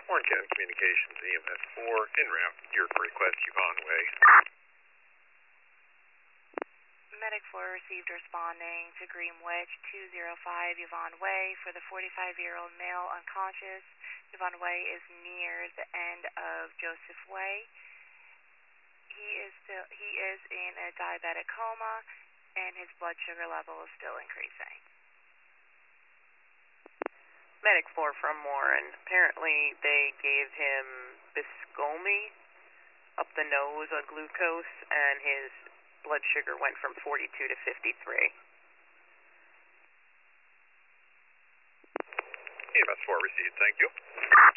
Warren County Communications, EMS 4, en route. Your request, Yvonne Way. Medic 4 received responding to Greenwich 205 Yvonne Way for the 45-year-old male unconscious. Yvonne Way is near the end of Joseph Way. He is in a diabetic coma, and his blood sugar level is still increasing. Medic 4 from Warren. Apparently they gave him Biscomi up the nose on glucose, and his blood sugar went from 42 to 53. EMS 4 received, thank you.